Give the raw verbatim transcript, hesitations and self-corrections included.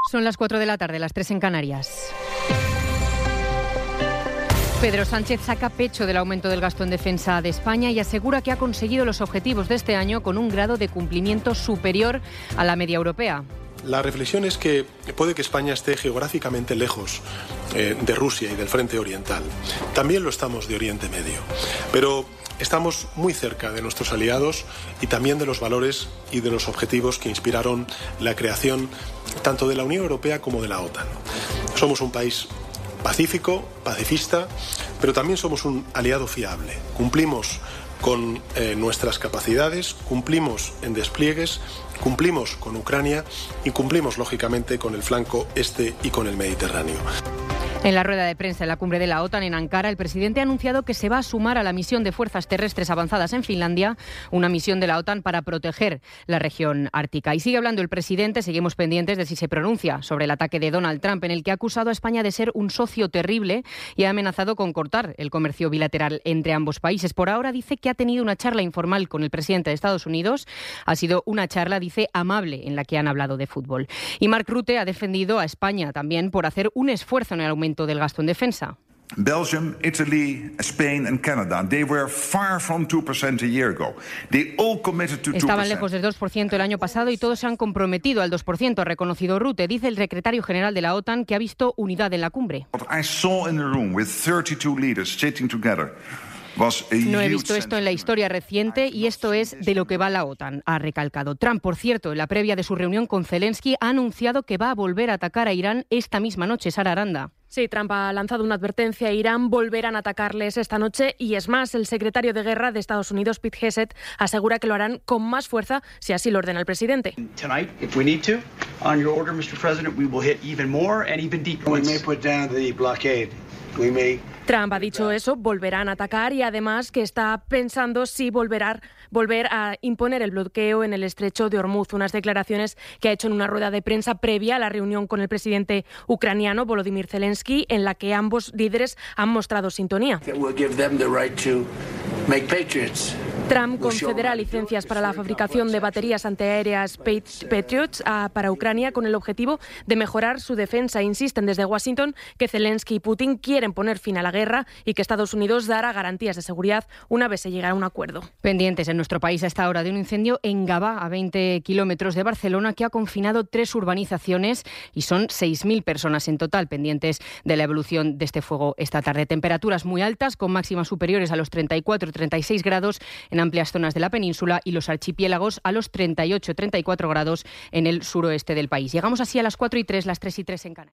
Son las cuatro de la tarde, las tres en Canarias. Pedro Sánchez saca pecho del aumento del gasto en defensa de España y asegura que ha conseguido los objetivos de este año con un grado de cumplimiento superior a la media europea. La reflexión es que puede que España esté geográficamente lejos eh, de Rusia y del frente oriental. También lo estamos de Oriente Medio. Pero estamos muy cerca de nuestros aliados y también de los valores y de los objetivos que inspiraron la creación tanto de la Unión Europea como de la OTAN. Somos un país pacífico, pacifista, pero también somos un aliado fiable. Cumplimos con eh, nuestras capacidades, cumplimos en despliegues, cumplimos con Ucrania y cumplimos, lógicamente, con el flanco este y con el Mediterráneo. En la rueda de prensa en la cumbre de la OTAN en Ankara, el presidente ha anunciado que se va a sumar a la misión de fuerzas terrestres avanzadas en Finlandia, una misión de la OTAN para proteger la región ártica. Y sigue hablando el presidente, seguimos pendientes de si se pronuncia sobre el ataque de Donald Trump, en el que ha acusado a España de ser un socio terrible y ha amenazado con cortar el comercio bilateral entre ambos países. Por ahora dice que ha tenido una charla informal con el presidente de Estados Unidos. Ha sido una charla, dice, amable, en la que han hablado de fútbol. Y Mark Rutte ha defendido a España también por hacer un esfuerzo en el aumento del gasto en defensa. Belgium, Italy, Spain and Canada, they were far from two percent a year ago. They all committed to two percent. Estaban lejos del dos por ciento el año pasado y todos se han comprometido al dos por ciento, ha reconocido Rutte. Dice el secretario general de la OTAN que ha visto unidad en la cumbre. What I saw in the room with thirty-two leaders sitting together. No he visto esto en la historia reciente y esto es de lo que va la OTAN, ha recalcado. Trump, por cierto, en la previa de su reunión con Zelensky, ha anunciado que va a volver a atacar a Irán esta misma noche. Sara Aranda. Sí, Trump ha lanzado una advertencia a Irán, volverán a atacarles esta noche y es más, el secretario de Guerra de Estados Unidos, Pete Hegseth, asegura que lo harán con más fuerza si así lo ordena el presidente. Tonight, if we need to, on your order, mister President, we will hit even more and even deeper. We may put down the blockade. We may Trump ha dicho eso, volverán a atacar y además que está pensando si volverá, volver a imponer el bloqueo en el estrecho de Hormuz, unas declaraciones que ha hecho en una rueda de prensa previa a la reunión con el presidente ucraniano Volodymyr Zelensky, en la que ambos líderes han mostrado sintonía. Trump concederá licencias para la fabricación de baterías antiaéreas Patriots para Ucrania con el objetivo de mejorar su defensa. Insisten desde Washington que Zelensky y Putin quieren poner fin a la guerra y que Estados Unidos dará garantías de seguridad una vez se llegue a un acuerdo. Pendientes en nuestro país a esta hora de un incendio en Gavà, a veinte kilómetros de Barcelona, que ha confinado tres urbanizaciones y son seis mil personas en total, pendientes de la evolución de este fuego esta tarde. Temperaturas muy altas, con máximas superiores a los treinta y cuatro a treinta y seis grados en amplias zonas de la península y los archipiélagos a los treinta y ocho a treinta y cuatro grados en el suroeste del país. Llegamos así a las cuatro y tres, las tres y tres en Canarias.